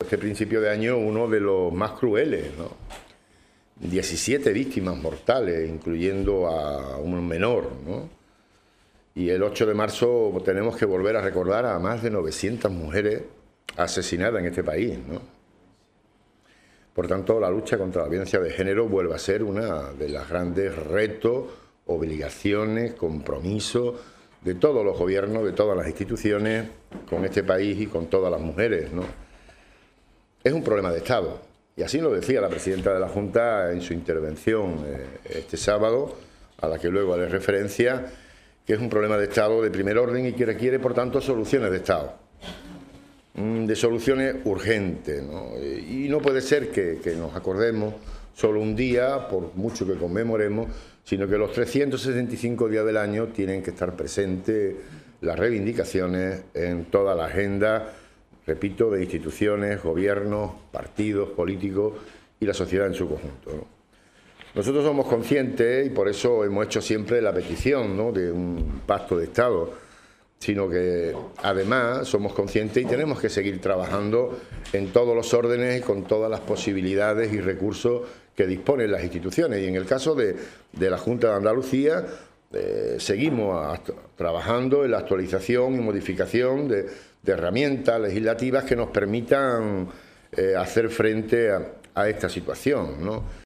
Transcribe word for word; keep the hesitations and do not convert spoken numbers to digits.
este principio de año uno de los más crueles, ¿no? diecisiete víctimas mortales, incluyendo a un menor, ¿no? Y el ocho de marzo tenemos que volver a recordar a más de novecientas mujeres asesinadas en este país, ¿no? Por tanto, la lucha contra la violencia de género vuelve a ser una de las grandes retos, obligaciones, compromisos de todos los gobiernos, de todas las instituciones, con este país y con todas las mujeres, ¿no? Es un problema de Estado, y así lo decía la presidenta de la Junta en su intervención eh, este sábado, a la que luego haré referencia, que es un problema de Estado de primer orden y que requiere, por tanto, soluciones de Estado, de soluciones urgentes, ¿no? Y no puede ser que, que nos acordemos solo un día, por mucho que conmemoremos, sino que los trescientos sesenta y cinco días del año tienen que estar presentes las reivindicaciones en toda la agenda, repito, de instituciones, gobiernos, partidos políticos y la sociedad en su conjunto, ¿no? Nosotros somos conscientes, y por eso hemos hecho siempre la petición, ¿no?, de un pacto de Estado, sino que además somos conscientes y tenemos que seguir trabajando en todos los órdenes y con todas las posibilidades y recursos que disponen las instituciones. Y en el caso de, de la Junta de Andalucía, eh, seguimos trabajando en la actualización y modificación de, de herramientas legislativas que nos permitan eh, hacer frente a, a esta situación, ¿no?